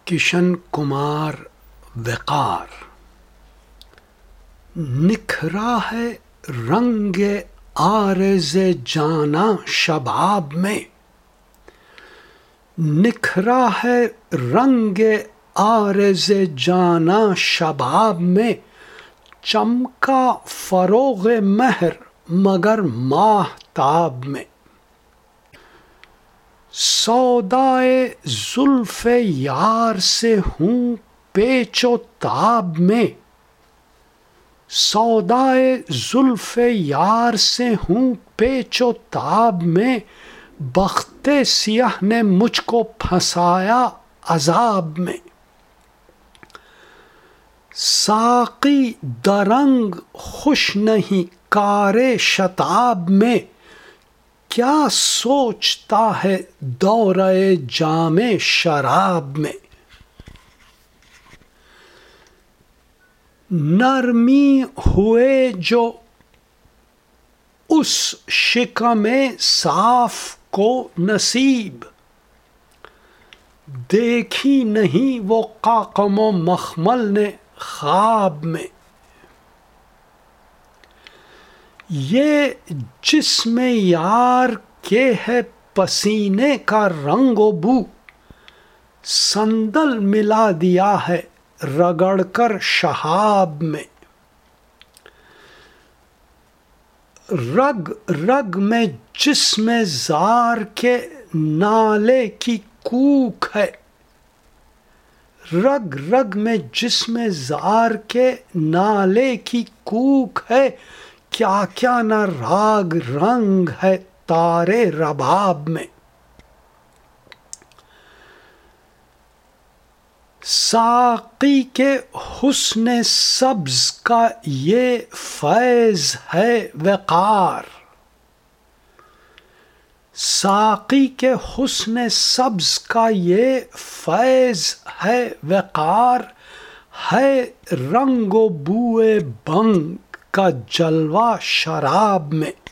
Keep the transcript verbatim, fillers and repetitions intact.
کشن کمار وقار، نکھرا ہے رنگ عارض جانا شباب میں، نکھرا ہے رنگ عارض جانا شباب میں، چمکا فروغ مہر مگر ماہتاب میں، سودائے زلف یار سے ہوں پیچ و تاب میں، سودائے زلف یار سے ہوں پیچ و تاب میں، بخت سیاہ نے مجھ کو پھنسایا عذاب میں، ساقی درنگ خوش نہیں کار شتاب میں، کیا سوچتا ہے دورہ جام شراب میں، نرمی ہوئے جو اس شکم صاف کو نصیب، دیکھی نہیں وہ قاقم و مخمل نے خواب میں، یہ جسم یار کے ہے پسینے کا رنگ و بو، صندل ملا دیا ہے رگڑ کر شہاب میں، رگ رگ میں جسم زار کے نالے کی کوک ہے، رگ رگ میں جسم زار کے نالے کی کوک ہے، کیا کیا نہ راگ رنگ ہے تار رباب میں، ساقی کے حسن سبز کا یہ فیض ہے وقار، ساقی کے حسن سبز کا یہ فیض ہے وقار، ہے رنگ و بوئے بنگ کا جلوہ شراب میں،